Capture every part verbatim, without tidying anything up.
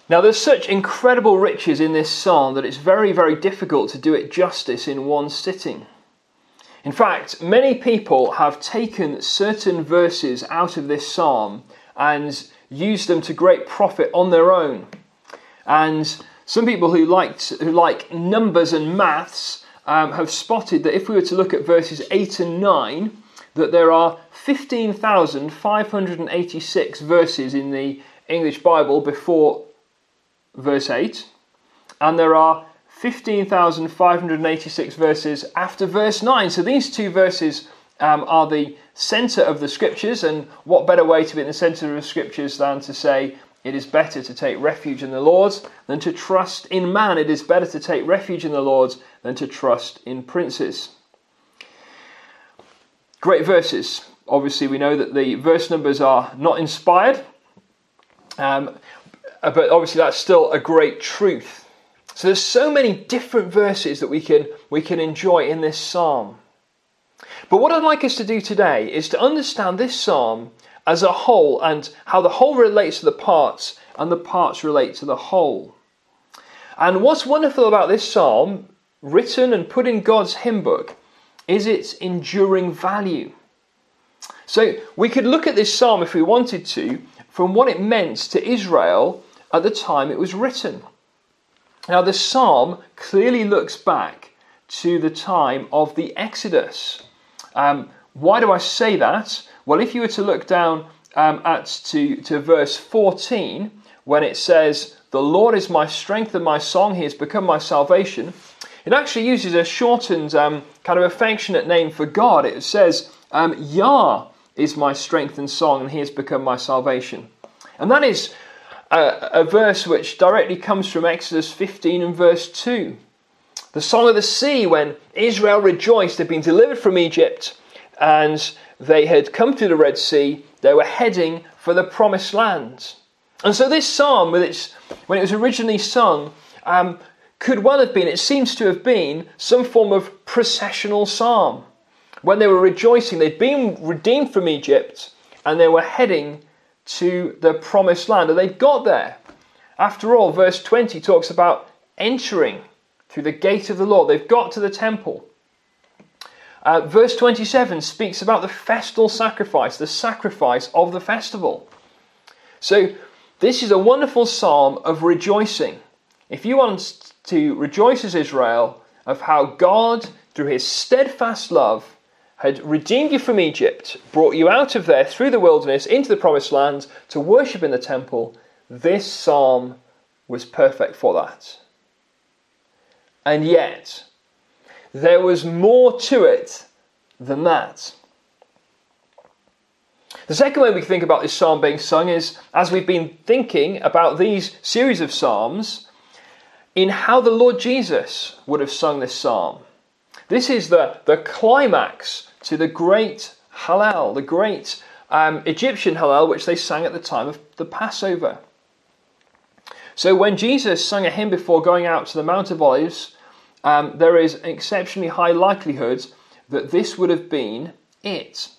Now there's such incredible riches in this psalm that it's very, very difficult to do it justice in one sitting. In fact, many people have taken certain verses out of this psalm and used them to great profit on their own. And some people who like, who like numbers and maths um, have spotted that if we were to look at verses eight and nine, that there are fifteen thousand five hundred eighty-six verses in the English Bible before verse eight, and there are fifteen thousand five hundred eighty-six verses after verse nine. So these two verses um, are the centre of the Scriptures, and what better way to be in the centre of the Scriptures than to say it is better to take refuge in the Lord than to trust in man. It is better to take refuge in the Lord than to trust in princes. Great verses. Obviously we know that the verse numbers are not inspired, um, but obviously that's still a great truth. So there's so many different verses that we can we can enjoy in this psalm. But what I'd like us to do today is to understand this psalm as a whole and how the whole relates to the parts and the parts relate to the whole. And what's wonderful about this psalm, written and put in God's hymn book, is its enduring value. So we could look at this psalm if we wanted to from what it meant to Israel at the time it was written. Now the psalm clearly looks back to the time of the Exodus. Um, why do I say that? Well, if you were to look down um, at to, to verse fourteen, when it says, "The Lord is my strength and my song, he has become my salvation," it actually uses a shortened um, kind of affectionate name for God. It says, um, "Yah is my strength and song, and he has become my salvation." And that is a, a verse which directly comes from Exodus fifteen and verse two. The song of the sea, when Israel rejoiced, they'd been delivered from Egypt, and they had come to the Red Sea. They were heading for the promised land. And so this psalm, with its, when it was originally sung, um, could well have been, it seems to have been, some form of processional psalm. When they were rejoicing, they'd been redeemed from Egypt, and they were heading to the promised land. And they'd got there. After all, verse twenty talks about entering through the gate of the Lord. They've got to the temple. Uh, verse twenty-seven speaks about the festal sacrifice, the sacrifice of the festival. So this is a wonderful psalm of rejoicing. If you want to rejoice as Israel of how God, through his steadfast love, had redeemed you from Egypt, brought you out of there through the wilderness into the promised land to worship in the temple, this psalm was perfect for that. And yet, there was more to it than that. The second way we think about this psalm being sung is, as we've been thinking about these series of psalms, in how the Lord Jesus would have sung this psalm. This is the, the climax to the great Hallel, the great um, Egyptian Hallel, which they sang at the time of the Passover. So when Jesus sung a hymn before going out to the Mount of Olives, Um, there is an exceptionally high likelihood that this would have been it.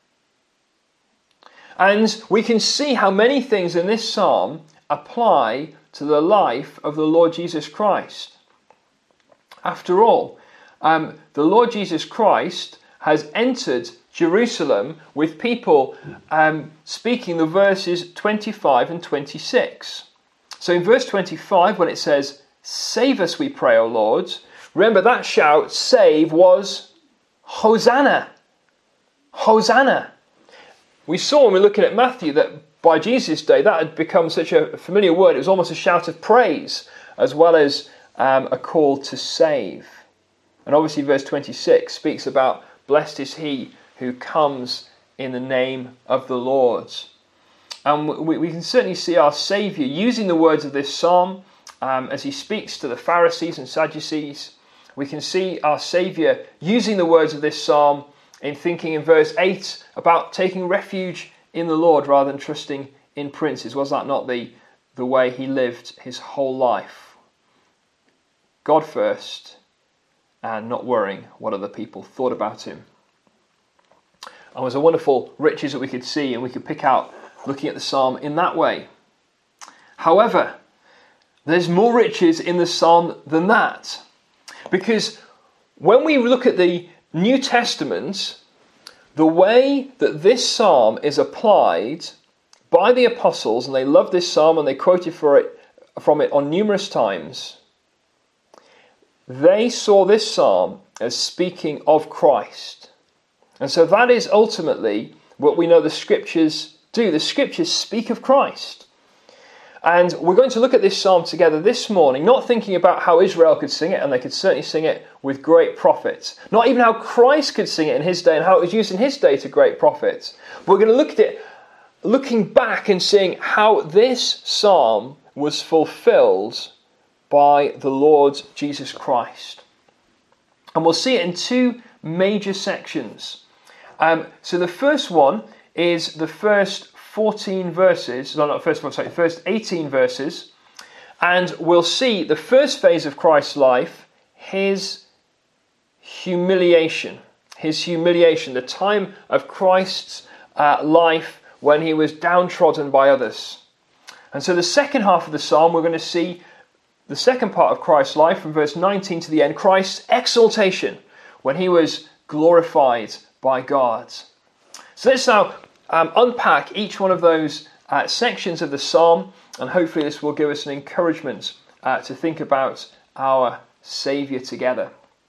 And we can see how many things in this psalm apply to the life of the Lord Jesus Christ. After all, um, the Lord Jesus Christ has entered Jerusalem with people um, speaking the verses twenty-five and twenty-six. So in verse twenty-five, when it says, "Save us, we pray, O Lord," remember that shout, save, was Hosanna. Hosanna. We saw when we were looking at Matthew that by Jesus' day that had become such a familiar word. It was almost a shout of praise as well as um, a call to save. And obviously verse twenty-six speaks about blessed is he who comes in the name of the Lord. And we, we can certainly see our Saviour using the words of this psalm um, as he speaks to the Pharisees and Sadducees. We can see our Saviour using the words of this psalm in thinking in verse eight about taking refuge in the Lord rather than trusting in princes. Was that not the, the way he lived his whole life? God first and not worrying what other people thought about him. And it was a wonderful riches that we could see and we could pick out looking at the psalm in that way. However, There's more riches in the psalm than that. Because when we look at the New Testament, the way that this psalm is applied by the apostles, and they love this psalm and they quoted for it, from it on numerous times, they saw this psalm as speaking of Christ. And so that is ultimately what we know the scriptures do. The scriptures speak of Christ. And we're going to look at this psalm together this morning, not thinking about how Israel could sing it, and they could certainly sing it with great profit. Not even how Christ could sing it in his day and how it was used in his day to great profit. We're going to look at it looking back and seeing how this psalm was fulfilled by the Lord Jesus Christ. And we'll see it in two major sections. Um, so the first one is the first fourteen verses, no, not first, sorry, first eighteen verses, and we'll see the first phase of Christ's life, his humiliation, his humiliation, the time of Christ's uh, life when he was downtrodden by others. And so the second half of the psalm, we're going to see the second part of Christ's life from verse nineteen to the end, Christ's exaltation, when he was glorified by God. So let's now um, unpack each one of those uh, sections of the psalm, and hopefully this will give us an encouragement uh, to think about our Saviour together.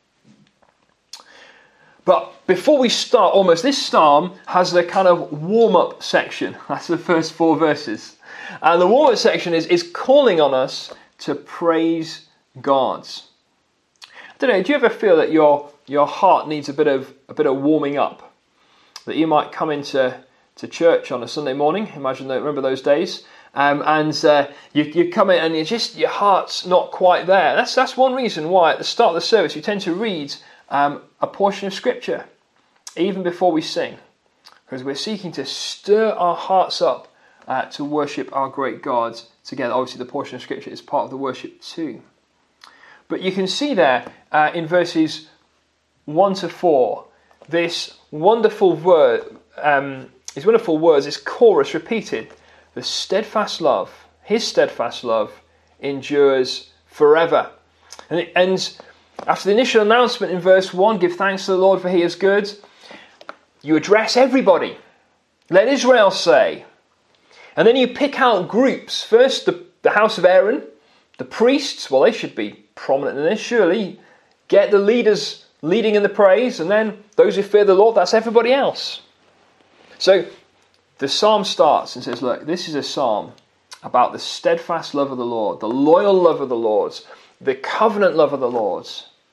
But before we start, almost, this psalm has a kind of warm-up section. That's the first four verses. And the warm-up section is, is calling on us to praise God. I don't know, do you ever feel that your your heart needs a bit of a bit of warming up? That you might come into to church on a Sunday morning, imagine that, remember those days, um, and uh, you, you come in and you just your heart's not quite there. That's that's one reason why at the start of the service you tend to read um, a portion of Scripture, even before we sing, because we're seeking to stir our hearts up uh, to worship our great God together. Obviously the portion of Scripture is part of the worship too. But you can see there uh, in verses one to four, this wonderful word, um, these wonderful words, this chorus repeated. The steadfast love, his steadfast love, endures forever. And it ends after the initial announcement in verse one, give thanks to the Lord for he is good. You address everybody. Let Israel say. And then you pick out groups. First, the, the house of Aaron, the priests. Well, they should be prominent in this, surely. Get the leaders leading in the praise, and then those who fear the Lord, that's everybody else. So the psalm starts and says, look, this is a psalm about the steadfast love of the Lord, the loyal love of the Lord, the covenant love of the Lord.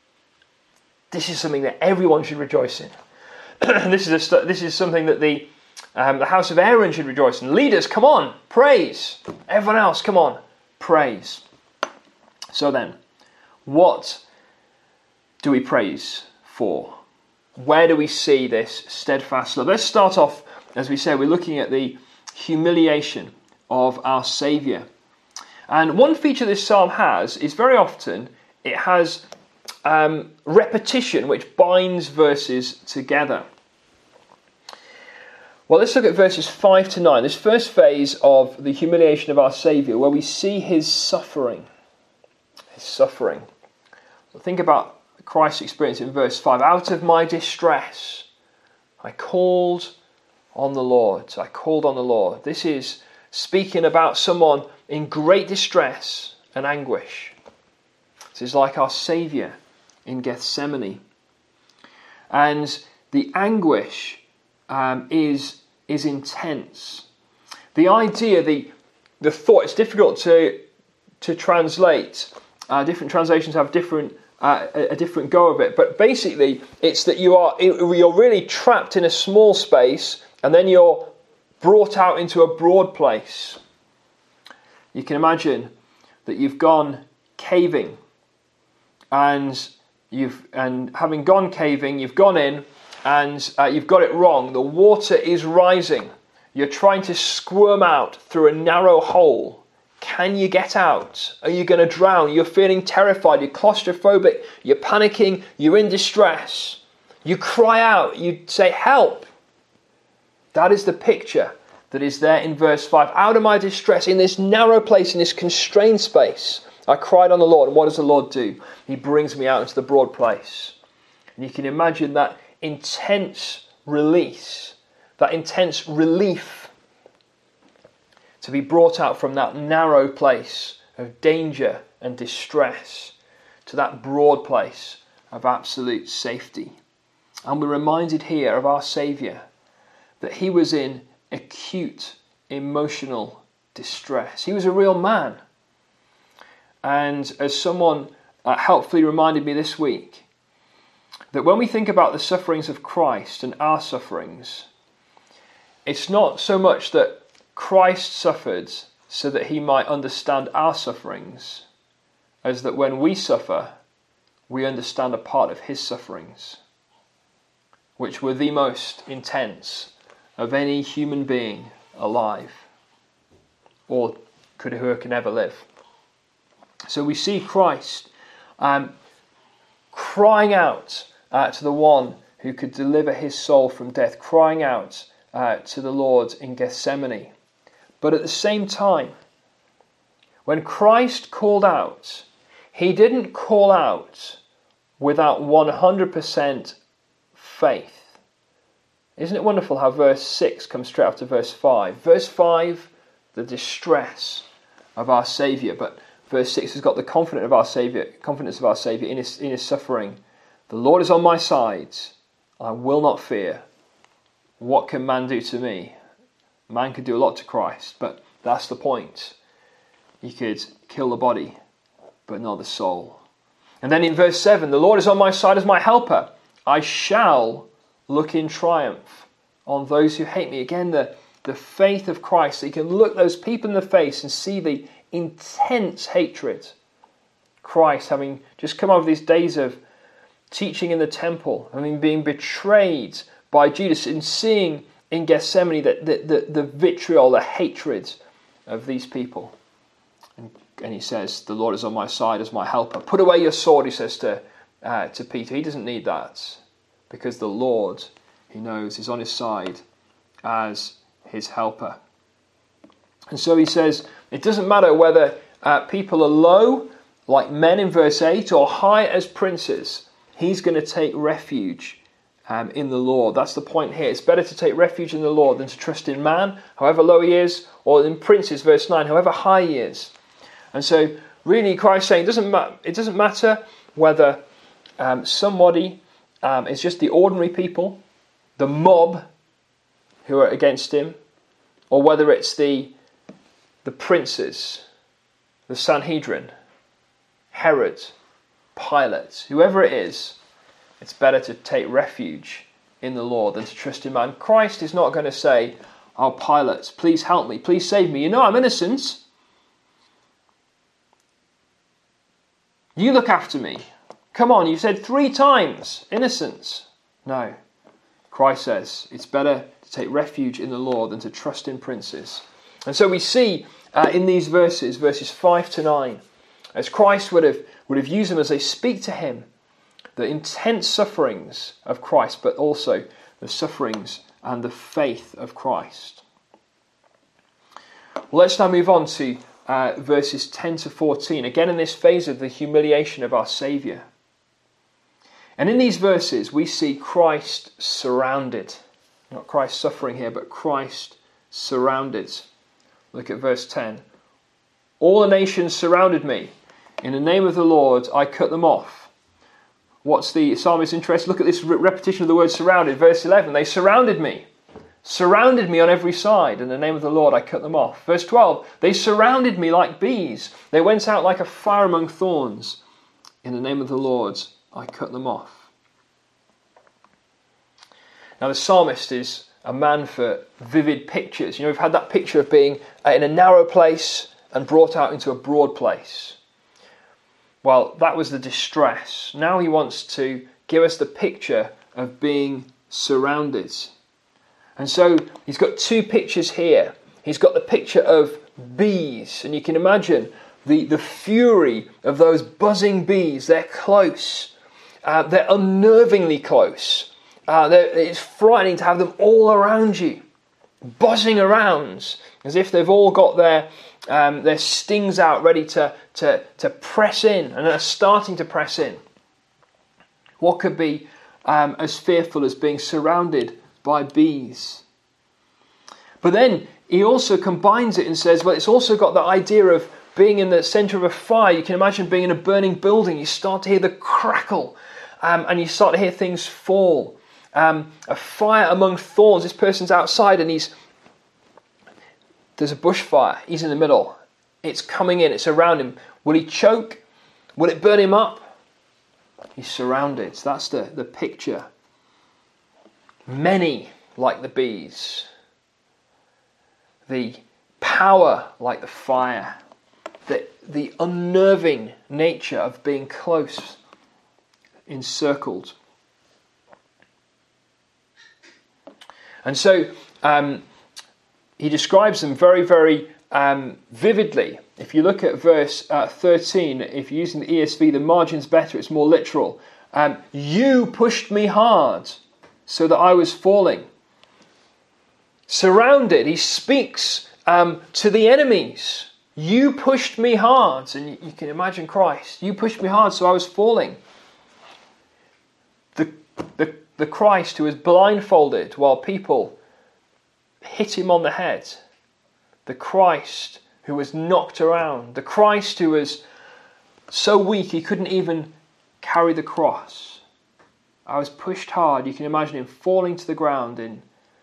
This is something that everyone should rejoice in. this is a, this is something that the um, the house of Aaron should rejoice in. Leaders, come on, praise. Everyone else, come on, praise. So then, what do we praise for? Where do we see this steadfast love? Let's start off, as we said, we're looking at the humiliation of our Saviour. And one feature this psalm has is very often it has um, repetition which binds verses together. Well, let's look at verses five to nine, this first phase of the humiliation of our Saviour, where we see his suffering. His suffering. Well, think about Christ's experience in verse five. Out of my distress, I called on the Lord. I called on the Lord. This is speaking about someone in great distress and anguish. This is like our Saviour in Gethsemane. And the anguish um, is, is intense. The idea, the, the thought, it's difficult to, to translate. Uh, different translations have different Uh, a, a different go of it, but basically it's that you are you're really trapped in a small space and then you're brought out into a broad place. You can imagine that you've gone caving, and you've and having gone caving, you've gone in and uh, you've got it wrong. The water is rising. You're trying to squirm out through a narrow hole. Can you get out? Are you going to drown? You're feeling terrified. You're claustrophobic. You're panicking. You're in distress. You cry out. You say, help. That is the picture that is there in verse five. Out of my distress, in this narrow place, in this constrained space, I cried on the Lord, and what does the Lord do? He brings me out into the broad place. And you can imagine that intense release, that intense relief to be brought out from that narrow place of danger and distress to that broad place of absolute safety. And we're reminded here of our Saviour that he was in acute emotional distress. He was a real man. And as someone uh, helpfully reminded me this week, that when we think about the sufferings of Christ and our sufferings, it's not so much that Christ suffered so that he might understand our sufferings, as that when we suffer, we understand a part of his sufferings, which were the most intense of any human being alive, or could who can ever live. So we see Christ um, crying out uh, to the one who could deliver his soul from death, crying out uh, to the Lord in Gethsemane. But at the same time, when Christ called out, he didn't call out without one hundred percent faith. Isn't it wonderful how verse six comes straight after verse five? Verse five, the distress of our Saviour, but verse six has got the confidence of our Saviour, confidence of our Saviour in his, in his suffering. The Lord is on my side, I will not fear. What can man do to me? Man could do a lot to Christ, but that's the point. He could kill the body, but not the soul. And then in verse seven, the Lord is on my side as my helper. I shall look in triumph on those who hate me. Again, the, the faith of Christ. So you can look those people in the face and see the intense hatred. Christ having just come over these days of teaching in the temple, having been betrayed by Judas, and seeing in Gethsemane the, the, the, the vitriol, the hatred of these people. And, and he says, the Lord is on my side as my helper. Put away your sword, he says to, uh, to Peter. He doesn't need that, because the Lord, he knows, is on his side as his helper. And so he says, it doesn't matter whether uh, people are low, like men in verse eight, or high as princes. He's going to take refuge um, in the Lord. That's the point here. It's better to take refuge in the Lord than to trust in man, however low he is, or in princes, verse nine, however high he is. And so really Christ is saying it doesn't, ma- it doesn't matter whether um, somebody um, is just the ordinary people, the mob who are against him, or whether it's the the princes, the Sanhedrin, Herod, Pilate, whoever it is, it's better to take refuge in the Lord than to trust in man. Christ is not going to say, oh, Pilate, please help me, please save me. You know I'm innocent. You look after me. Come on, you said three times, innocence. No. Christ says, it's better to take refuge in the Lord than to trust in princes. And so we see uh, in these verses, verses five to nine, as Christ would have, would have used them as they speak to him, the intense sufferings of Christ, but also the sufferings and the faith of Christ. Well, let's now move on to uh, verses ten to fourteen, again in this phase of the humiliation of our Saviour. And in these verses we see Christ surrounded. Not Christ suffering here, but Christ surrounded. Look at verse ten. All the nations surrounded me. In the name of the Lord, I cut them off. What's the psalmist's interest? Look at this repetition of the word surrounded. Verse eleven, they surrounded me. Surrounded me on every side. In the name of the Lord, I cut them off. Verse twelve, they surrounded me like bees. They went out like a fire among thorns. In the name of the Lord, I cut them off. Now the psalmist is a man for vivid pictures. You know, we've had that picture of being in a narrow place and brought out into a broad place. Well, that was the distress. Now he wants to give us the picture of being surrounded. And so he's got two pictures here. He's got the picture of bees, and you can imagine the, the fury of those buzzing bees. They're close. Uh, they're unnervingly close. Uh, it's frightening to have them all around you, buzzing around as if they've all got their um, their stings out, ready to, to, to press in, and are starting to press in. What could be um, as fearful as being surrounded by bees? But then he also combines it and says, well, it's also got the idea of being in the centre of a fire. You can imagine being in a burning building. You start to hear the crackle, um, and you start to hear things fall. Um, a fire among thorns. This person's outside and he's there's a bushfire. He's in the middle. It's coming in. It's around him. Will he choke? Will it burn him up? He's surrounded. So that's the, the picture. Many like the bees. The power like the fire. The, the unnerving nature of being close, encircled. And so um, he describes them very, very um, vividly. If you look at verse uh, thirteen, if you're using the E S V, the margin's better, it's more literal. Um, you pushed me hard so that I was falling. Surrounded, he speaks um, to the enemies. You pushed me hard. And you, you can imagine Christ. You pushed me hard so I was falling. The, the The Christ who was blindfolded while people hit him on the head. The Christ who was knocked around. The Christ who was so weak he couldn't even carry the cross. I was pushed hard. You can imagine him falling to the ground in,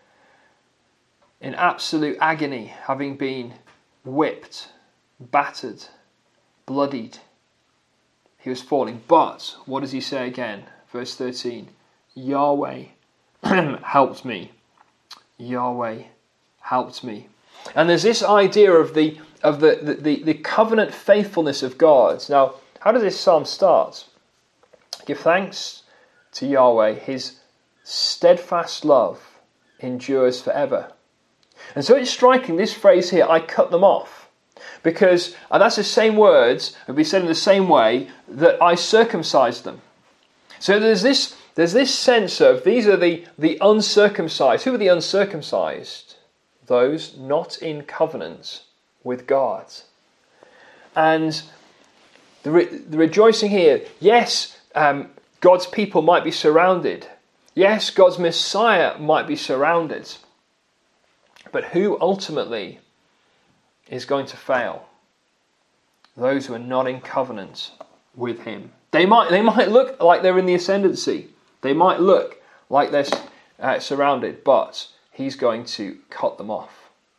in absolute agony, having been whipped, battered, bloodied. He was falling. But what does he say again? Verse thirteen. Yahweh helped me. Yahweh helped me. And there's this idea of the of the, the, the, the covenant faithfulness of God. Now, how does this psalm start? Give thanks to Yahweh. His steadfast love endures forever. And so it's striking, this phrase here, I cut them off. Because, and that's the same words, it'll be said in the same way, that I circumcised them. So there's this There's this sense of, these are the, the uncircumcised. Who are the uncircumcised? Those not in covenant with God. And the, re, the rejoicing here, yes, um, God's people might be surrounded. Yes, God's Messiah might be surrounded. But who ultimately is going to fail? Those who are not in covenant with him. They might, they might look like they're in the ascendancy. They might look like they're uh, surrounded, but he's going to cut them off.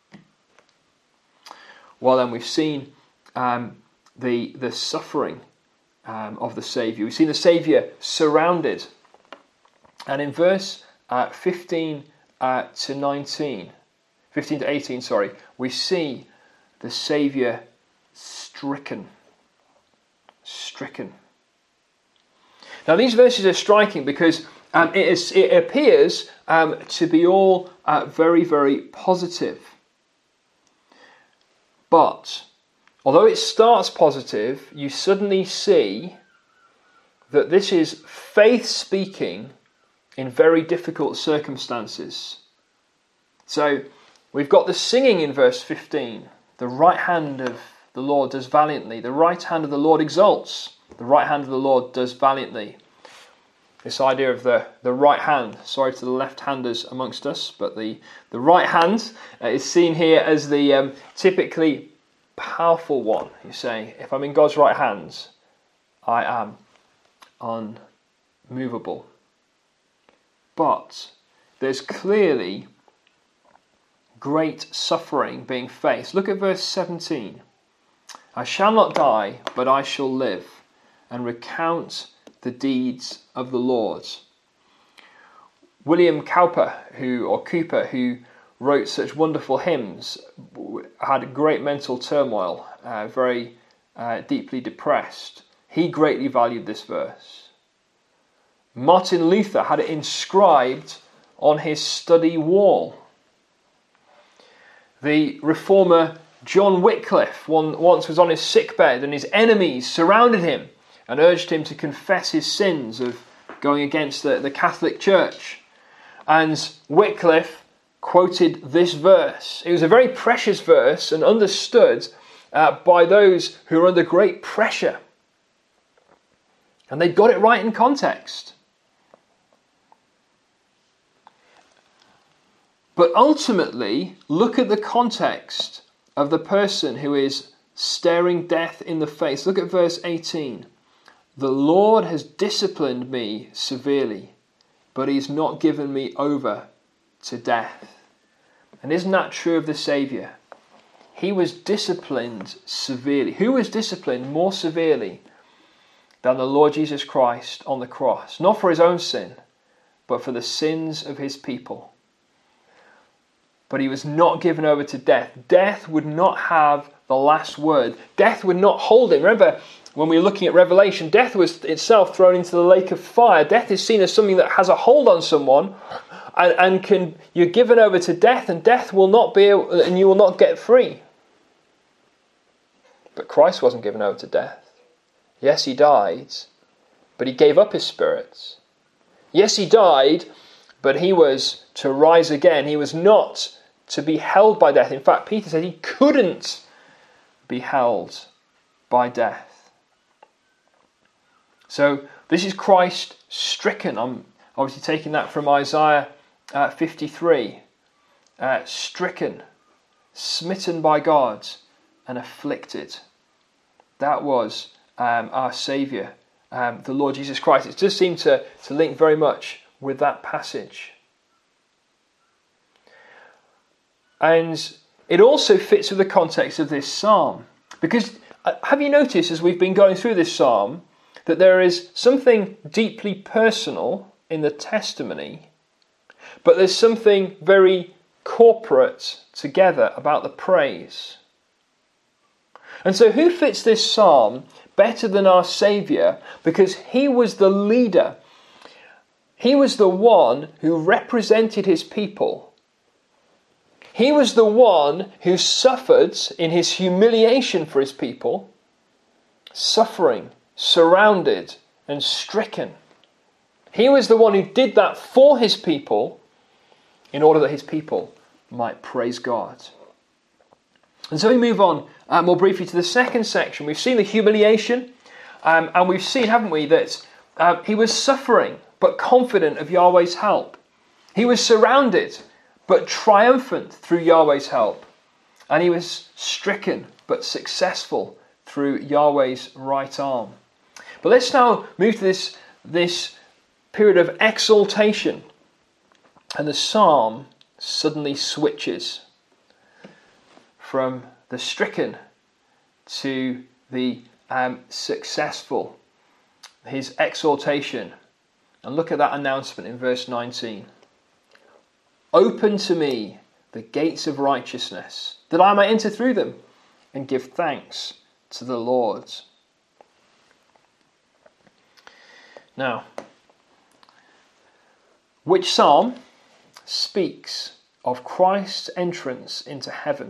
Well, then we've seen um, the, the suffering um, of the Saviour. We've seen the Saviour surrounded. And in verse uh, fifteen uh, to nineteen, fifteen to eighteen, sorry, we see the Saviour stricken. Stricken. Now these verses are striking because um, it, is, it appears um, to be all uh, very, very positive. But although it starts positive, you suddenly see that this is faith speaking in very difficult circumstances. So we've got the singing in verse fifteen. The right hand of the Lord does valiantly. The right hand of the Lord exalts. The right hand of the Lord does valiantly. This idea of the, the right hand, sorry to the left-handers amongst us, but the, the right hand uh, is seen here as the um, typically powerful one. You say, if I'm in God's right hands, I am unmovable. But there's clearly great suffering being faced. Look at verse seventeen. I shall not die, but I shall live, and recount the deeds of the Lord. William Cowper, who or Cooper, who wrote such wonderful hymns, had great mental turmoil, uh, very uh, deeply depressed. He greatly valued this verse. Martin Luther had it inscribed on his study wall. The reformer John Wycliffe one, once was on his sickbed and his enemies surrounded him and urged him to confess his sins of going against the, the Catholic Church. And Wycliffe quoted this verse. It was a very precious verse and understood uh, by those who are under great pressure. And they got it right in context. But ultimately, look at the context of the person who is staring death in the face. Look at verse eighteen. The Lord has disciplined me severely, but he's not given me over to death. And isn't that true of the Saviour? He was disciplined severely. Who was disciplined more severely than the Lord Jesus Christ on the cross? Not for his own sin, but for the sins of his people. But he was not given over to death. Death would not have the last word. Death would not hold him. Remember, when we were looking at Revelation, death was itself thrown into the lake of fire. Death is seen as something that has a hold on someone, and, and can you're given over to death, and death will not be able, and you will not get free. But Christ wasn't given over to death. Yes, he died, but he gave up his spirit. Yes, he died, but he was to rise again. He was not to be held by death. In fact, Peter said he couldn't be held by death. So this is Christ stricken. I'm obviously taking that from Isaiah uh, fifty-three. Uh, stricken, smitten by God, and afflicted. That was um, our Saviour, um, the Lord Jesus Christ. It does seem to, to link very much with that passage. And it also fits with the context of this psalm. Because uh, have you noticed as we've been going through this psalm that there is something deeply personal in the testimony, but there's something very corporate together about the praise. And so who fits this psalm better than our Saviour? Because he was the leader. He was the one who represented his people. He was the one who suffered in his humiliation for his people, suffering, surrounded and stricken. He was the one who did that for his people in order that his people might praise God. And so we move on uh, more briefly to the second section. We've seen the humiliation um, and we've seen, haven't we, that uh, he was suffering but confident of Yahweh's help. He was surrounded but triumphant through Yahweh's help. And he was stricken but successful through Yahweh's right arm. But let's now move to this, this period of exaltation. And the psalm suddenly switches from the stricken to the um, successful. His exaltation. And look at that announcement in verse nineteen. Open to me the gates of righteousness, that I may enter through them and give thanks to the Lord. Now, which psalm speaks of Christ's entrance into heaven?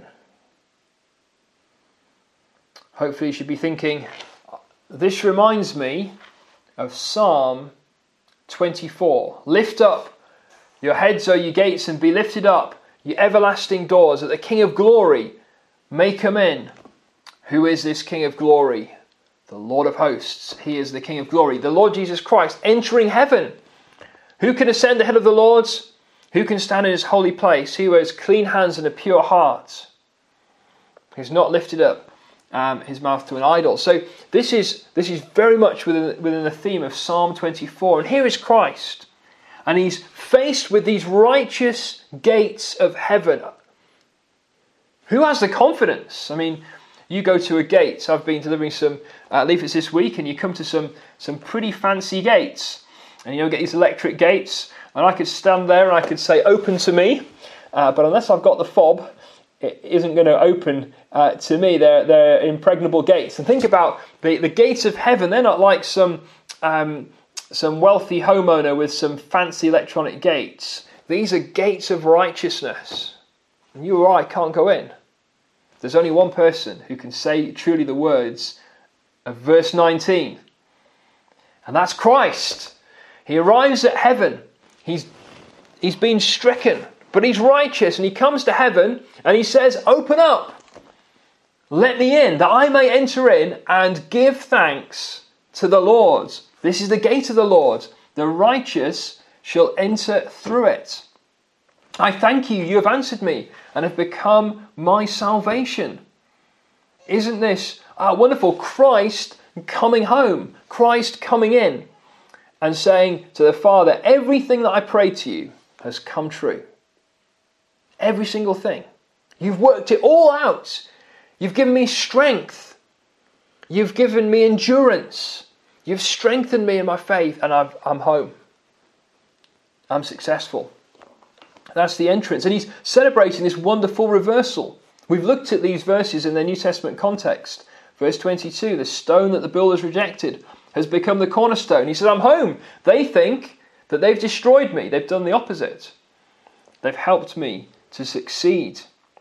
Hopefully you should be thinking, this reminds me of Psalm twenty-four. Lift up your heads, O ye gates, and be lifted up, ye everlasting doors, that the King of glory may come in. Who is this King of glory? The Lord of hosts. He is the King of glory. The Lord Jesus Christ entering heaven. Who can ascend ahead of the Lord? Who can stand in his holy place? He who has clean hands and a pure heart. He's not lifted up um, his mouth to an idol. So this is this is very much within, within the theme of Psalm twenty-four. And here is Christ. And he's faced with these righteous gates of heaven. Who has the confidence? I mean, you go to a gate. I've been delivering some uh, leaflets this week, and you come to some, some pretty fancy gates. And you know, get these electric gates. And I could stand there and I could say, open to me. Uh, but unless I've got the fob, it isn't going to open uh, to me. They're, they're impregnable gates. And think about the, the gates of heaven. They're not like some... Um, some wealthy homeowner with some fancy electronic gates. These are gates of righteousness. And you or I can't go in. There's only one person who can say truly the words of verse nineteen. And that's Christ. He arrives at heaven. He's, he's been stricken, but he's righteous. And he comes to heaven and he says, open up. let me in, that I may enter in and give thanks to the Lord. This is the gate of the Lord. The righteous shall enter through it. I thank you, you have answered me and have become my salvation. Isn't this uh, wonderful? Christ coming home, Christ coming in and saying to the Father, everything that I prayed to you has come true. Every single thing. You've worked it all out. You've given me strength. You've given me endurance. You've strengthened me in my faith, and I've, I'm home. I'm successful. That's the entrance. And he's celebrating this wonderful reversal. We've looked at these verses in their New Testament context. Verse twenty-two, the stone that the builders rejected has become the cornerstone. He says, I'm home. They think that they've destroyed me. They've done the opposite. They've helped me to succeed.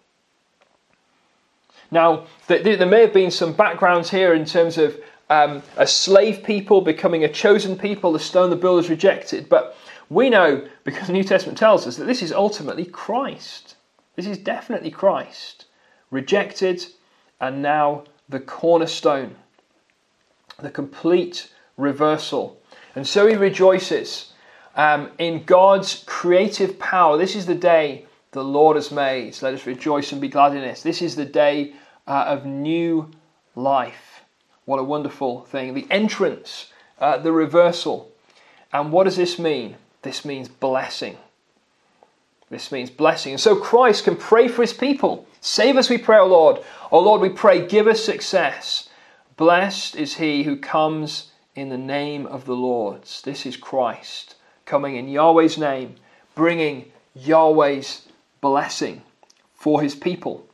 Now, there may have been some backgrounds here in terms of um, a slave people becoming a chosen people, the stone the builders rejected. But we know, because the New Testament tells us, that this is ultimately Christ. This is definitely Christ. Rejected and now the cornerstone. The complete reversal. And so he rejoices um, in God's creative power. This is the day the Lord has made. Let us rejoice and be glad in it. This is the day uh, of new life. What a wonderful thing. The entrance, uh, the reversal. And what does this mean? This means blessing. This means blessing. And so Christ can pray for his people. Save us, we pray, O Lord. O Lord, we pray, give us success. Blessed is he who comes in the name of the Lord. This is Christ coming in Yahweh's name, bringing Yahweh's blessing for his people.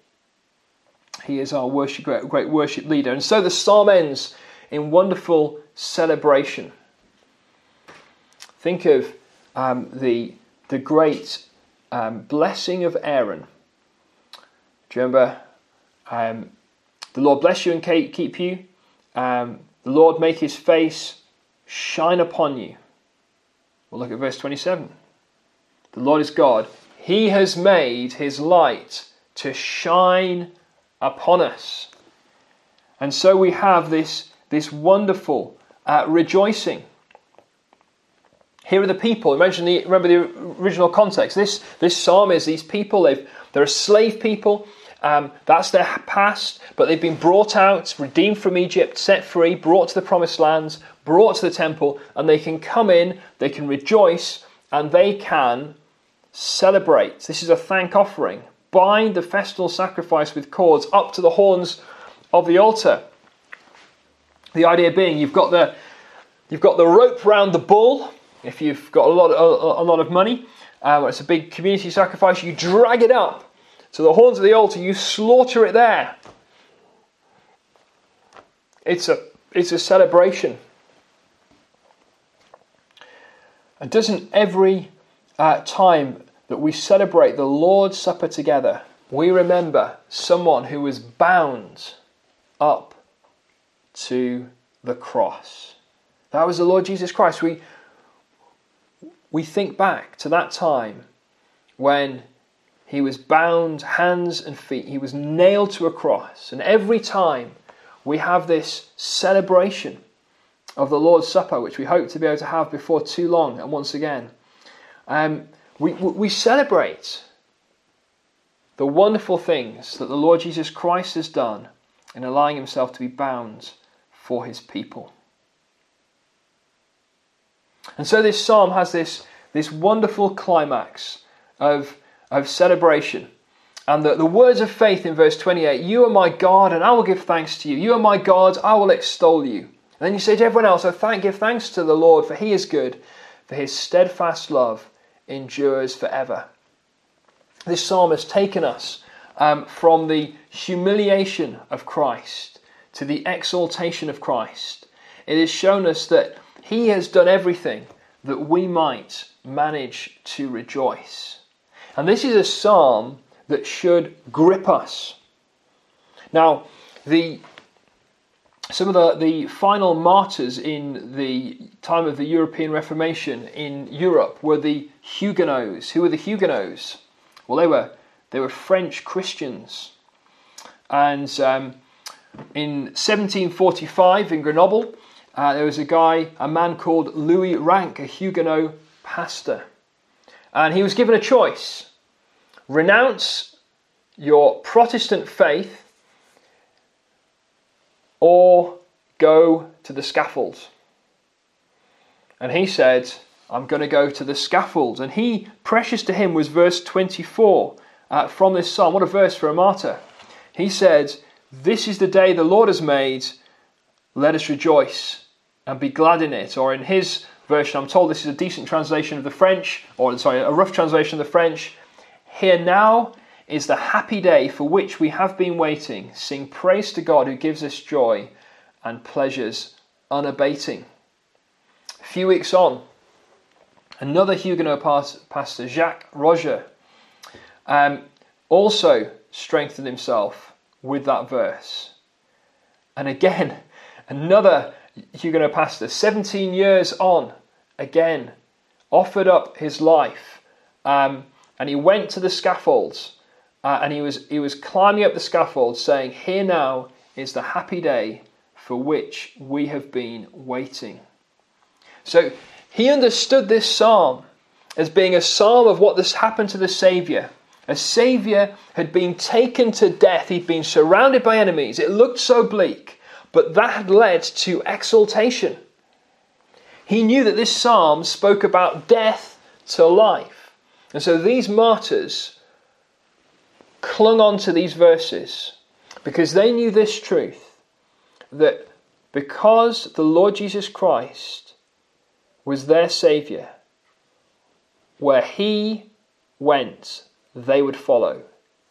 He is our worship, great, great worship leader. And so the psalm ends in wonderful celebration. Think of um, the, the great um, blessing of Aaron. Do you remember? Um, the Lord bless you and keep you. Um, the Lord make his face shine upon you. We'll look at verse twenty-seven. The Lord is God. He has made his light to shine upon us. And so we have this, this wonderful uh, rejoicing. Here are the people. Imagine the, remember the original context. This, this psalm is these people. They've, they're a slave people. Um, that's their past. But they've been brought out, redeemed from Egypt, set free, brought to the promised lands, brought to the temple. And they can come in, they can rejoice, and they can celebrate. This is a thank offering. Bind the festal sacrifice with cords up to the horns of the altar. The idea being you've got the, you've got the rope round the bull. If you've got a lot of, a, a lot of money, um, it's a big community sacrifice, you drag it up to the horns of the altar, you slaughter it there. It's a, it's a celebration. And doesn't every uh, time that we celebrate the Lord's Supper together, we remember someone who was bound up to the cross. That was the Lord Jesus Christ. We We think back to that time when he was bound hands and feet. He was nailed to a cross. And every time we have this celebration of the Lord's Supper, which we hope to be able to have before too long and once again, um, we, we celebrate the wonderful things that the Lord Jesus Christ has done in allowing himself to be bound for his people. And so this psalm has this, this wonderful climax of, of celebration. And the, the words of faith in verse twenty-eight, you are my God and I will give thanks to you. You are my God, I will extol you. And then you say to everyone else, oh, thank, give thanks to the Lord, for he is good, for his steadfast love endures forever. This psalm has taken us um, from the humiliation of Christ to the exaltation of Christ. It has shown us that he has done everything that we might manage to rejoice. And this is a psalm that should grip us. Now, the some of the, the final martyrs in the time of the European Reformation in Europe were the Huguenots. Who were the Huguenots? Well, they were they were French Christians. And um, In seventeen forty-five in Grenoble, uh, there was a guy, a man called Louis Rank, a Huguenot pastor. And he was given a choice. Renounce your Protestant faith or go to the scaffold. And he said, I'm going to go to the scaffold. And he, precious to him was verse twenty-four uh, from this psalm. What a verse for a martyr. He said, this is the day the Lord has made. Let us rejoice and be glad in it. Or in his version, I'm told this is a decent translation of the French, or sorry, a rough translation of the French. Here now is the happy day for which we have been waiting. Sing praise to God who gives us joy and pleasures unabating. A few weeks on, another Huguenot pastor, Jacques Roger, um, also strengthened himself with that verse. And again, another Huguenot pastor, seventeen years on, again, offered up his life, um, and he went to the scaffolds. Uh, and he was he was climbing up the scaffold saying, here now is the happy day for which we have been waiting. So he understood this psalm as being a psalm of what has happened to the Saviour. A Saviour had been taken to death. He'd been surrounded by enemies. It looked so bleak, but that had led to exaltation. He knew that this psalm spoke about death to life. And so these martyrs clung on to these verses because they knew this truth, that because the Lord Jesus Christ was their Saviour, where he went, they would follow.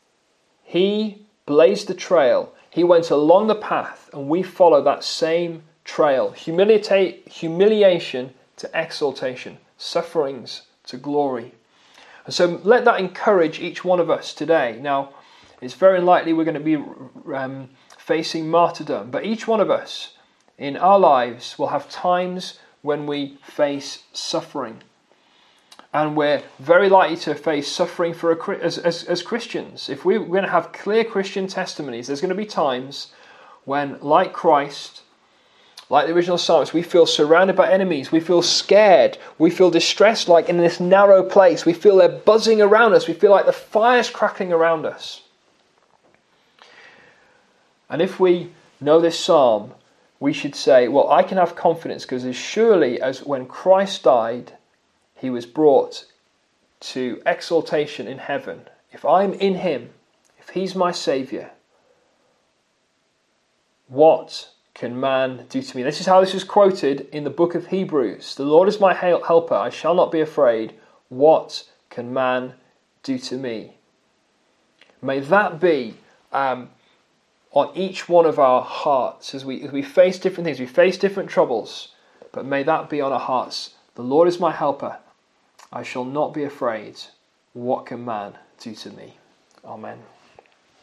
He blazed the trail. He went along the path, and we follow that same trail. Humilita- humiliation to exaltation, sufferings to glory. And so let that encourage each one of us today. Now, it's very likely we're going to be um, facing martyrdom, but each one of us in our lives will have times when we face suffering. And we're very likely to face suffering for a, as, as, as Christians. If we're going to have clear Christian testimonies, there's going to be times when, like Christ, like the original psalmist, we feel surrounded by enemies. We feel scared. We feel distressed, like in this narrow place. We feel they're buzzing around us. We feel like the fire's crackling around us. And if we know this psalm, we should say, well, I can have confidence because as surely as when Christ died, he was brought to exaltation in heaven. If I'm in him, if he's my Saviour, what can man do to me? This is how this is quoted in the book of Hebrews. The Lord is my helper, I shall not be afraid. What can man do to me? May that be um, on each one of our hearts as we, as we face different things, we face different troubles, but may that be on our hearts. The Lord is my helper, I shall not be afraid. What can man do to me? Amen.